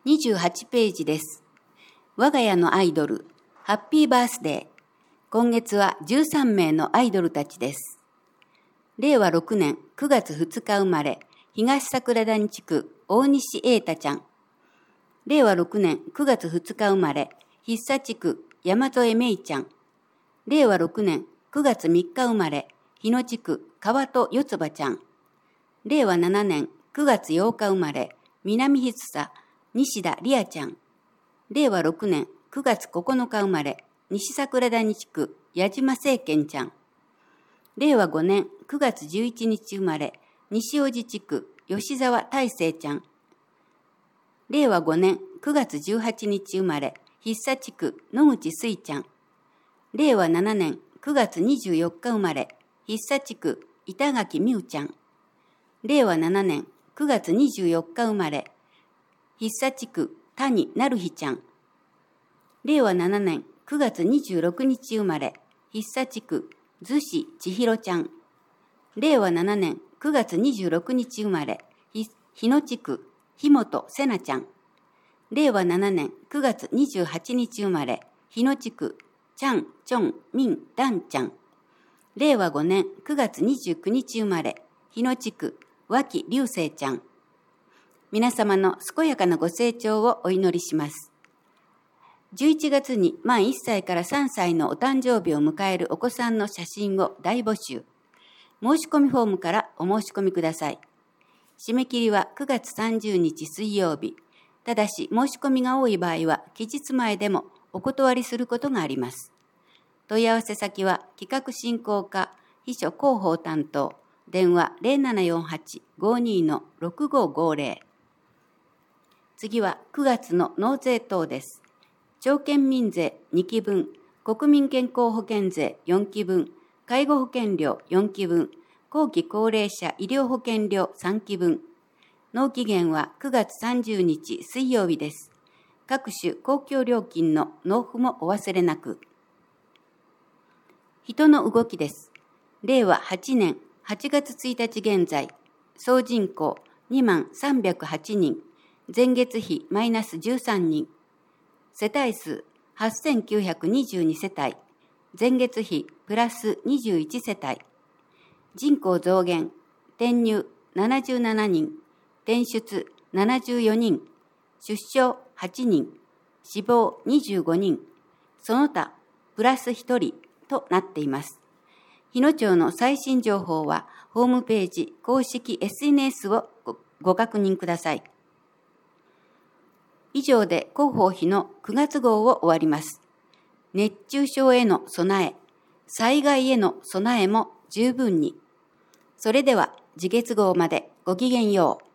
28ページです。我が家のアイドル、ハッピーバースデー。今月は13名のアイドルたちです。令和6年9月2日生まれ、東桜谷地区大西瑛太ちゃん。令和6年9月2日生まれ、筆佐地区山添芽衣ちゃん。令和6年9月3日生まれ、日野地区川戸四つ葉ちゃん。令和7年9月8日生まれ、南筆佐西田理也ちゃん。令和6年9月9日生まれ、西桜谷地区矢島聖賢ちゃん。令和5年9月11日生まれ、西小路地区吉沢大成ちゃん。令和5年9月18日生まれ、筆佐地区野口水ちゃん。令和7年9月24日生まれ、筆佐地区板垣美羽ちゃん。令和7年9月24日生まれ、筆佐地区谷成日ちゃん。令和7年9月26日生まれ、筆佐地区逗子千尋ちゃん。令和7年9月26日生まれ、日野地区日本瀬奈ちゃん。令和7年9月28日生まれ、日野地区チャン・チョン・ミン・ダンちゃん。令和5年9月29日生まれ、日野地区脇流星ちゃん。皆様の健やかなご成長をお祈りします。11月に満1歳から3歳のお誕生日を迎えるお子さんの写真を大募集。申し込みフォームからお申し込みください。締め切りは9月30日水曜日。ただし申し込みが多い場合は期日前でもお断りすることがあります。問い合わせ先は企画進行課秘書広報担当電話 0748-52-6550。次は9月の納税等です。町県民税2期分、国民健康保険税4期分、介護保険料4期分、後期高齢者医療保険料3期分。納期限は9月30日水曜日です。各種公共料金の納付もお忘れなく。人の動きです。令和8年8月1日現在、総人口2308人、前月比マイナス13人。世帯数8922世帯、前月比プラス21世帯。人口増減、転入77人、転出74人、出生8人、死亡25人、その他プラス1人となっています。日野町の最新情報はホームページ公式 SNS をご確認ください。以上で広報費の9月号を終わります。熱中症への備え、災害への備えも十分に。それでは次月号までごきげんよう。